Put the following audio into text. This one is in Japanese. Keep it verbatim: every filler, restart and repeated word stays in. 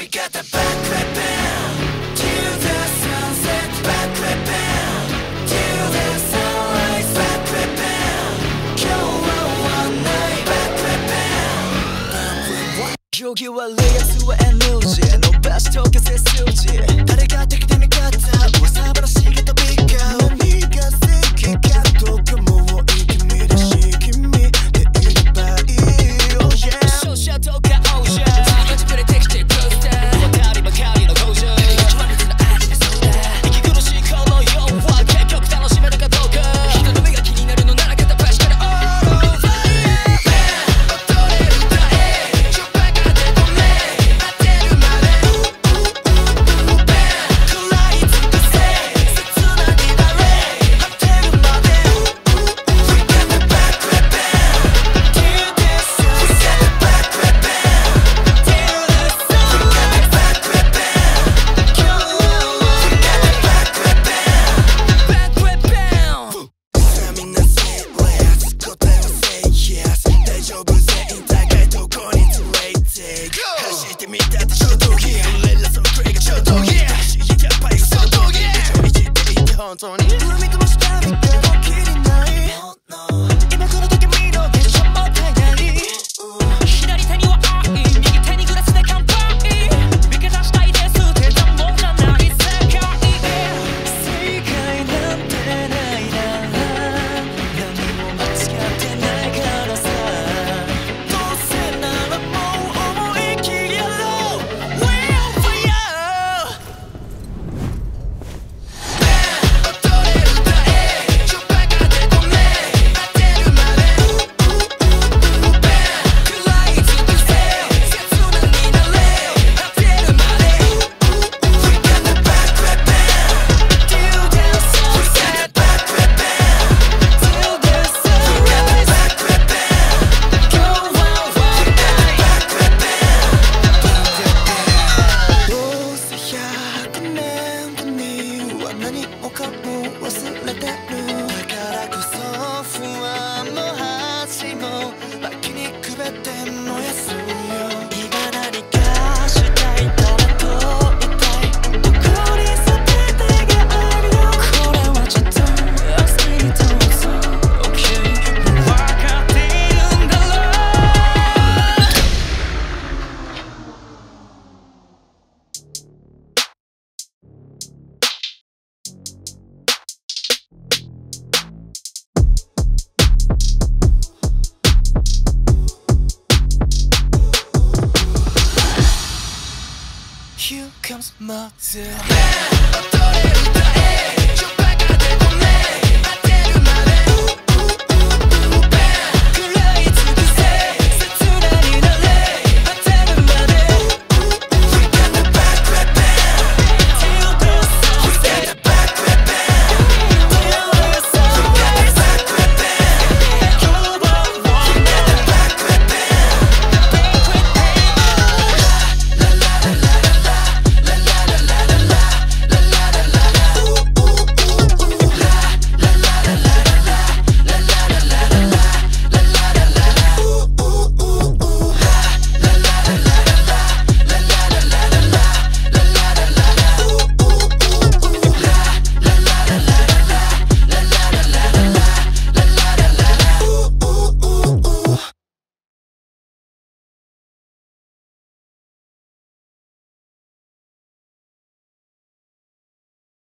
got the back ripping to the sunset, back ripping to the sunrise, back ripping. 今日は終わんない back ripping。行儀悪いやつは エヌジー 伸ばしとけ背筋。誰が敵で味方噂話が飛び交う。何が好きかどうかもういい君だし君でいればいい。Oh yeah。勝者とか王者。自分でできてくるスター。渡りばかりの工場。一番水の味でそうだ。息苦しいこの世は結局楽しめるかどうか。人の目が気になるのなら片っ端から all over。Here comes mother.